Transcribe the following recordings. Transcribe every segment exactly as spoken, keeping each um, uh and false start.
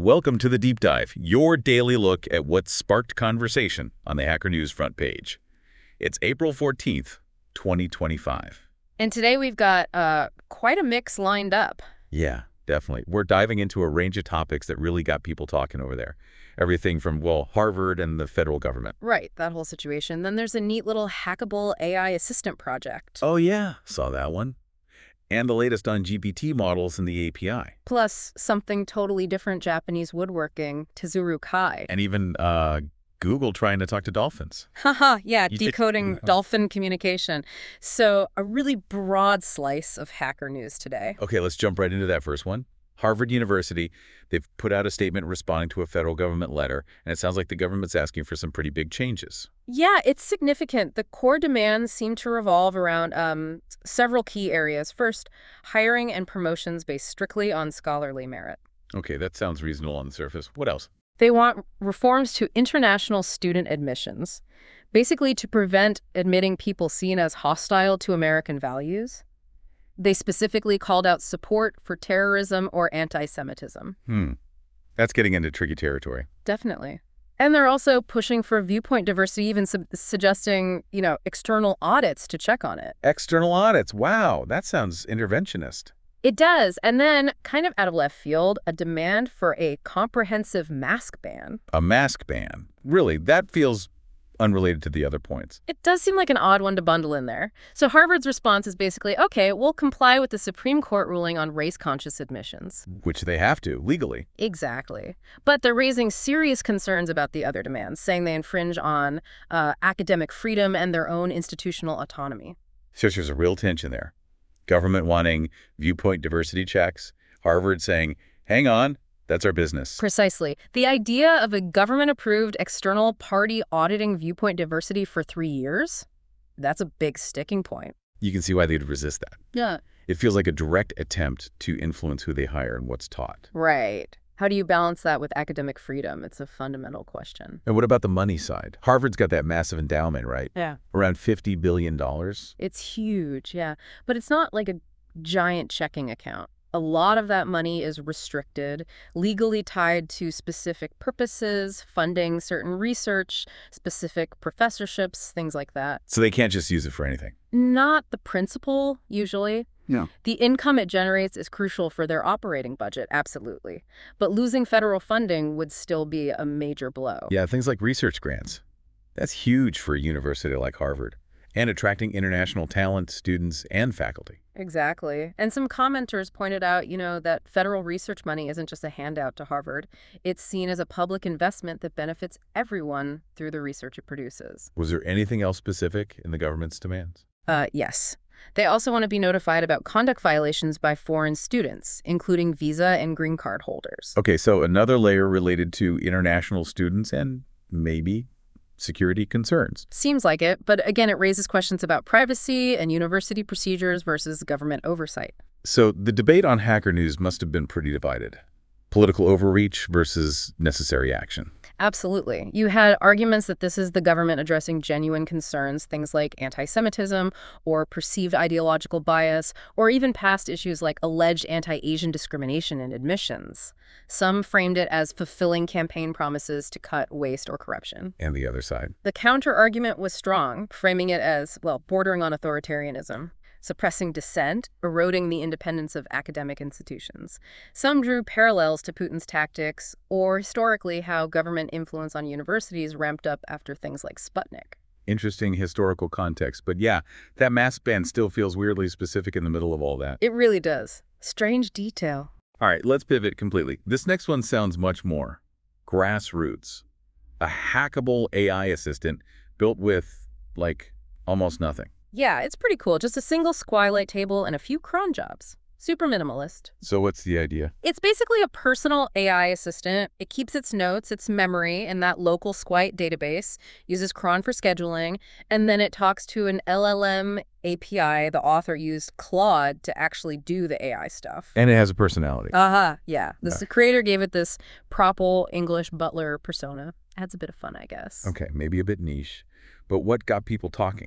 Welcome to The Deep Dive, your daily look at what sparked conversation on the Hacker News front page. It's April fourteenth, twenty twenty-five. And today we've got uh, quite a mix lined up. Yeah, definitely. We're diving into a range of topics that really got people talking over there. Everything from, well, Harvard and the federal government. Right, that whole situation. Then there's a neat little hackable A I assistant project. Oh, yeah, saw that one. And the latest on G P T models and the A P I. Plus something totally different Japanese woodworking, Tezuru Kai. And even uh, Google trying to talk to dolphins. Haha, yeah, You decoding did- dolphin communication. So a really broad slice of hacker news today. Okay, let's jump right into that first one. Harvard University, they've put out a statement responding to a federal government letter, and it sounds like the government's asking for some pretty big changes. Yeah, it's significant. The core demands seem to revolve around um, several key areas. First, hiring and promotions based strictly on scholarly merit. Okay, that sounds reasonable on the surface. What else? They want reforms to international student admissions, basically to prevent admitting people seen as hostile to American values. They specifically called out support for terrorism or anti-Semitism. Hmm. That's getting into tricky territory. Definitely. And they're also pushing for viewpoint diversity, even su suggesting, you know, external audits to check on it. External audits. Wow, that sounds interventionist. It does. And then, kind of out of left field, a demand for a comprehensive mask ban. A mask ban. Really, that feels unrelated to the other points. It does seem like an odd one to bundle in there. So Harvard's response is basically, okay, we'll comply with the Supreme Court ruling on race-conscious admissions. Which they have to, legally. Exactly. But they're raising serious concerns about the other demands, saying they infringe on uh, academic freedom and their own institutional autonomy. So there's a real tension there. Government wanting viewpoint diversity checks. Harvard saying, hang on, that's our business. Precisely. The idea of a government-approved external party auditing viewpoint diversity for three years, that's a big sticking point. You can see why they'd resist that. Yeah. It feels like a direct attempt to influence who they hire and what's taught. Right. How do you balance that with academic freedom? It's a fundamental question. And what about the money side? Harvard's got that massive endowment, right? Yeah. Around fifty billion dollars. It's huge, yeah. But it's not like a giant checking account. A lot of that money is restricted, legally tied to specific purposes, funding certain research, specific professorships, things like that. So they can't just use it for anything. Not the principal, usually. Yeah. The income it generates is crucial for their operating budget, absolutely. But losing federal funding would still be a major blow. Yeah, things like research grants. That's huge for a university like Harvard. And attracting international talent, students, and faculty. Exactly. And some commenters pointed out, you know, that federal research money isn't just a handout to Harvard. It's seen as a public investment that benefits everyone through the research it produces. Was there anything else specific in the government's demands? Uh, yes. They also want to be notified about conduct violations by foreign students, including visa and green card holders. Okay, so another layer related to international students and maybe security concerns. Seems like it, but again, it raises questions about privacy and university procedures versus government oversight. So the debate on Hacker News must have been pretty divided. Political overreach versus necessary action. Absolutely. You had arguments that this is the government addressing genuine concerns, things like anti-Semitism or perceived ideological bias, or even past issues like alleged anti-Asian discrimination in admissions. Some framed it as fulfilling campaign promises to cut waste or corruption. And the other side. The counter-argument was strong, framing it as, well, bordering on authoritarianism, suppressing dissent, eroding the independence of academic institutions. Some drew parallels to Putin's tactics, or historically how government influence on universities ramped up after things like Sputnik. Interesting historical context, but yeah, that mask ban still feels weirdly specific in the middle of all that. It really does. Strange detail. All right, let's pivot completely. This next one sounds much more grassroots. A hackable A I assistant built with, like, almost nothing. Yeah, it's pretty cool. Just a single Squalite table and a few cron jobs. Super minimalist. So what's the idea? It's basically a personal A I assistant. It keeps its notes, its memory in that local Squite database, uses cron for scheduling, and then it talks to an L L M A P I. The author used Claude to actually do the A I stuff. And it has a personality. Uh-huh, yeah. The Okay. creator gave it this proper English butler persona. Adds a bit of fun, I guess. Okay, maybe a bit niche, but what got people talking?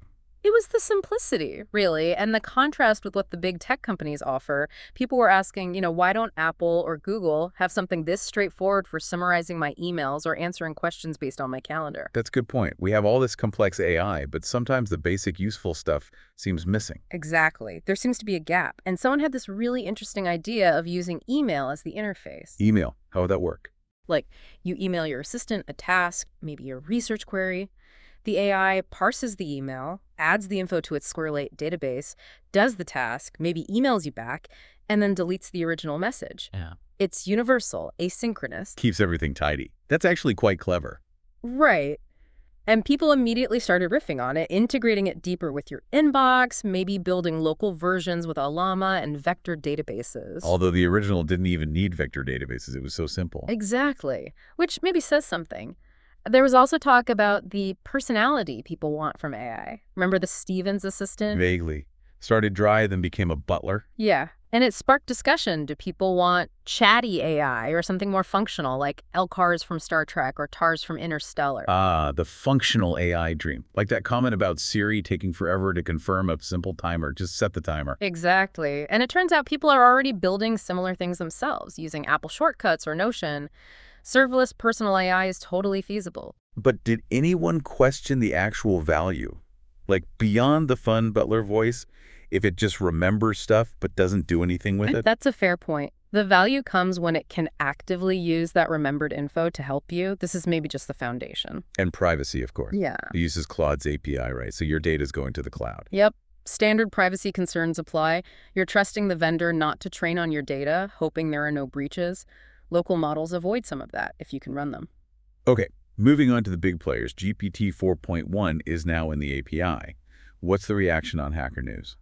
It was the simplicity, really, and the contrast with what the big tech companies offer. People were asking, you know, why don't Apple or Google have something this straightforward for summarizing my emails or answering questions based on my calendar? That's a good point. We have all this complex A I, but sometimes the basic useful stuff seems missing. Exactly. There seems to be a gap. And someone had this really interesting idea of using email as the interface. Email, how would that work? Like, you email your assistant a task, maybe a research query. The A I parses the email, adds the info to its SQLite database, does the task, maybe emails you back, and then deletes the original message. Yeah. It's universal, asynchronous. Keeps everything tidy. That's actually quite clever. Right. And people immediately started riffing on it, integrating it deeper with your inbox, maybe building local versions with Allama and vector databases. Although the original didn't even need vector databases, it was so simple. Exactly, which maybe says something. There was also talk about the personality people want from A I. Remember the Stevens assistant? Vaguely. Started dry, then became a butler. Yeah, and it sparked discussion. Do people want chatty A I or something more functional, like L-CARS from Star Trek or TARS from Interstellar? Ah, the functional A I dream. Like that comment about Siri taking forever to confirm a simple timer. Just set the timer. Exactly. And it turns out people are already building similar things themselves, using Apple Shortcuts or Notion. Serverless personal A I is totally feasible. But did anyone question the actual value? Like, beyond the fun butler voice, if it just remembers stuff but doesn't do anything with it? That's a fair point. The value comes when it can actively use that remembered info to help you. This is maybe just the foundation. And privacy, of course. Yeah. It uses Claude's A P I, right? So your data is going to the cloud. Yep. Standard privacy concerns apply. You're trusting the vendor not to train on your data, hoping there are no breaches. Local models avoid some of that if you can run them. Okay, moving on to the big players. G P T four point one is now in the A P I. What's the reaction on Hacker News?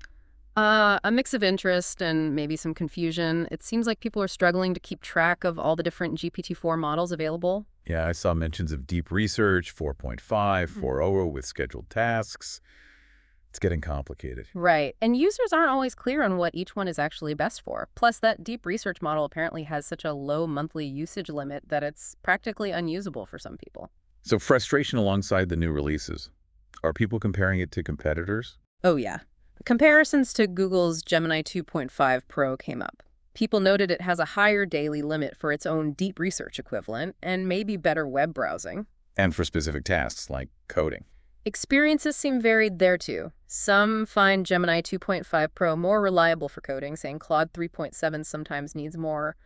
Uh, a mix of interest and maybe some confusion. It seems like people are struggling to keep track of all the different G P T four models available. Yeah, I saw mentions of deep research, four point five, Mm. four point oh with scheduled tasks. It's getting complicated. Right. And users aren't always clear on what each one is actually best for. Plus, that deep research model apparently has such a low monthly usage limit that it's practically unusable for some people. So frustration alongside the new releases. Are people comparing it to competitors? Oh, yeah. Comparisons to Google's Gemini two point five Pro came up. People noted it has a higher daily limit for its own deep research equivalent and maybe better web browsing. And for specific tasks like coding. Experiences seem varied there, too. Some find Gemini two point five Pro more reliable for coding, saying Claude three point seven sometimes needs more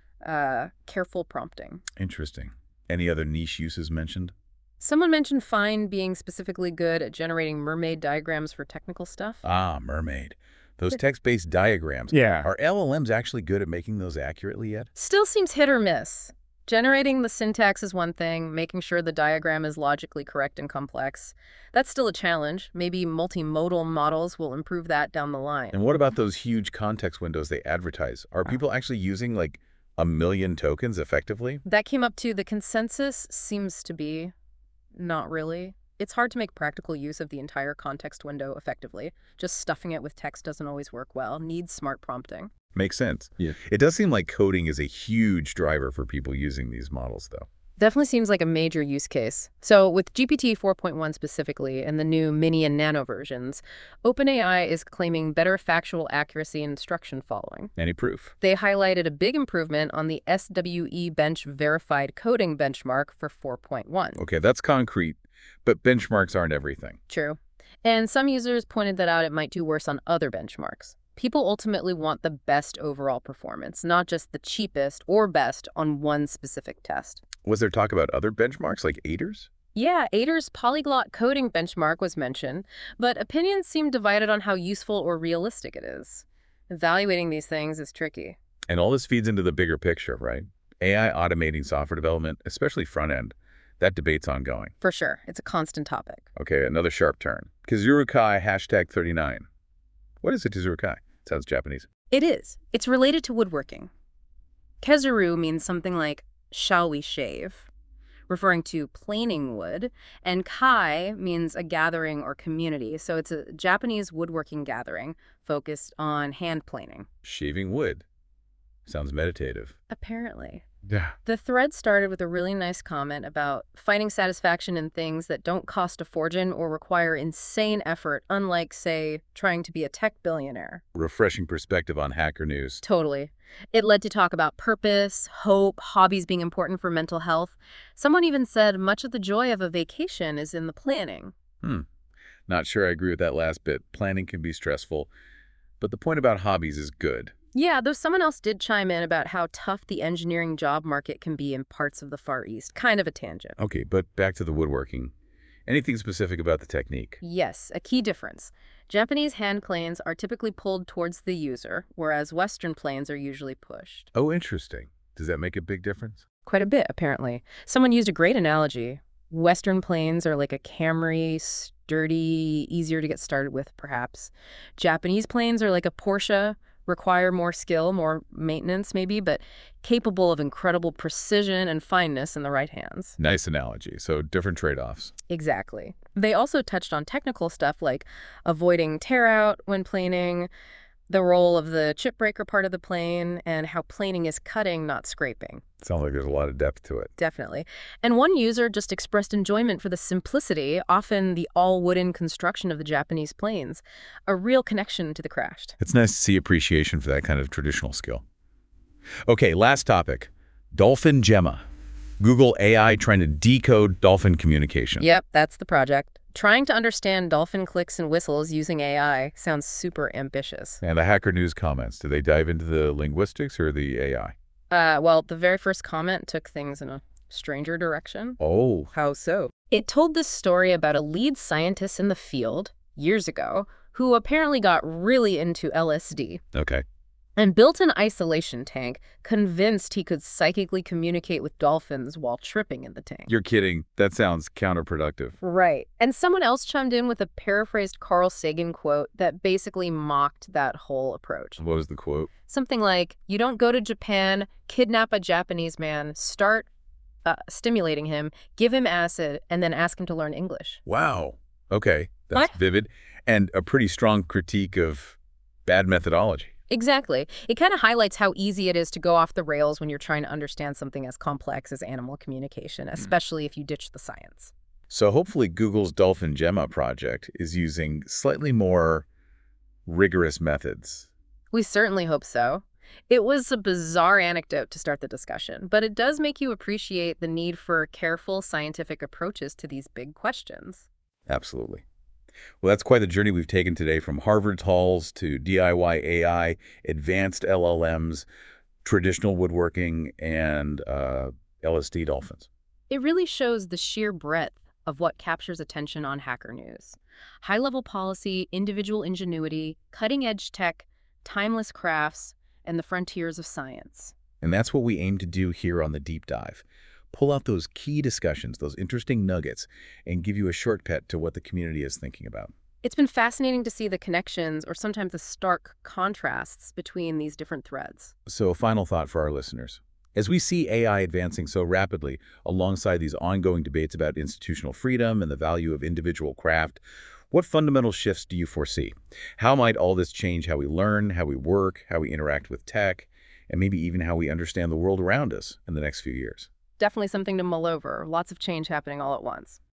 uh, careful prompting. Interesting. Any other niche uses mentioned? Someone mentioned Fine being specifically good at generating mermaid diagrams for technical stuff. Ah, Mermaid. Those text-based diagrams. Yeah. Are L L Ms actually good at making those accurately yet? Still seems hit or miss. Generating the syntax is one thing, making sure the diagram is logically correct and complex. That's still a challenge. Maybe multimodal models will improve that down the line. And what about those huge context windows they advertise? Are people actually using like a million tokens effectively? That came up too. The consensus seems to be not really. It's hard to make practical use of the entire context window effectively. Just stuffing it with text doesn't always work well. Needs smart prompting. Makes sense. Yeah. It does seem like coding is a huge driver for people using these models, though. Definitely seems like a major use case. So with G P T four point one specifically and the new mini and nano versions, OpenAI is claiming better factual accuracy and instruction following. Any proof? They highlighted a big improvement on the S W E Bench verified coding benchmark for four point one. Okay, that's concrete, but benchmarks aren't everything. True. And some users pointed that out it might do worse on other benchmarks. People ultimately want the best overall performance, not just the cheapest or best on one specific test. Was there talk about other benchmarks like A D E R S? Yeah, A D E R S polyglot coding benchmark was mentioned, but opinions seem divided on how useful or realistic it is. Evaluating these things is tricky. And all this feeds into the bigger picture, right? A I automating software development, especially front end. That debate's ongoing. For sure, it's a constant topic. Okay, another sharp turn. Kazurukai hashtag thirty-nine. What is a Kazurukai? Sounds Japanese. It is. It's related to woodworking. Kezuru means something like, shall we shave, referring to planing wood, and kai means a gathering or community, so it's a Japanese woodworking gathering focused on hand planing. Shaving wood. Sounds meditative. Apparently. Yeah. The thread started with a really nice comment about finding satisfaction in things that don't cost a fortune or require insane effort, unlike, say, trying to be a tech billionaire. Refreshing perspective on Hacker News. Totally. It led to talk about purpose, hope, hobbies being important for mental health. Someone even said much of the joy of a vacation is in the planning. Hmm. Not sure I agree with that last bit. Planning can be stressful, but the point about hobbies is good. Yeah, though someone else did chime in about how tough the engineering job market can be in parts of the Far East. Kind of a tangent. Okay, but back to the woodworking. Anything specific about the technique? Yes, a key difference. Japanese hand planes are typically pulled towards the user, whereas Western planes are usually pushed. Oh, interesting. Does that make a big difference? Quite a bit, apparently. Someone used a great analogy. Western planes are like a Camry, sturdy, easier to get started with, perhaps. Japanese planes are like a Porsche, require more skill, more maintenance maybe, but capable of incredible precision and fineness in the right hands. Nice analogy. So different trade-offs. Exactly. They also touched on technical stuff like avoiding tear out when planing, the role of the chip breaker part of the plane, and how planing is cutting, not scraping. Sounds like there's a lot of depth to it. Definitely. And one user just expressed enjoyment for the simplicity, often the all-wooden construction of the Japanese planes, a real connection to the craft. It's nice to see appreciation for that kind of traditional skill. Okay, last topic. Dolphin Gemma. Google A I trying to decode dolphin communication. Yep, that's the project. Trying to understand dolphin clicks and whistles using A I sounds super ambitious. And the Hacker News comments, do they dive into the linguistics or the A I? Uh, well, the very first comment took things in a stranger direction. Oh. How so? It told this story about a lead scientist in the field, years ago, who apparently got really into L S D. Okay. And built an isolation tank, convinced he could psychically communicate with dolphins while tripping in the tank. You're kidding. That sounds counterproductive. Right. And someone else chimed in with a paraphrased Carl Sagan quote that basically mocked that whole approach. What was the quote? Something like, you don't go to Japan, kidnap a Japanese man, start uh, stimulating him, give him acid, and then ask him to learn English. Wow. Okay. That's What? vivid. And a pretty strong critique of bad methodology. Exactly. It kind of highlights how easy it is to go off the rails when you're trying to understand something as complex as animal communication, especially if you ditch the science. So hopefully Google's Dolphin Gemma project is using slightly more rigorous methods. We certainly hope so. It was a bizarre anecdote to start the discussion, but it does make you appreciate the need for careful scientific approaches to these big questions. Absolutely. Well, that's quite the journey we've taken today, from Harvard's halls to D I Y A I, advanced L L Ms, traditional woodworking, and uh, L S D dolphins. It really shows the sheer breadth of what captures attention on Hacker News. High-level policy, individual ingenuity, cutting-edge tech, timeless crafts, and the frontiers of science. And that's what we aim to do here on The Deep Dive. Pull out those key discussions, those interesting nuggets, and give you a shortcut to what the community is thinking about. It's been fascinating to see the connections, or sometimes the stark contrasts, between these different threads. So a final thought for our listeners. As we see A I advancing so rapidly alongside these ongoing debates about institutional freedom and the value of individual craft, what fundamental shifts do you foresee? How might all this change how we learn, how we work, how we interact with tech, and maybe even how we understand the world around us in the next few years? Definitely something to mull over. Lots of change happening all at once.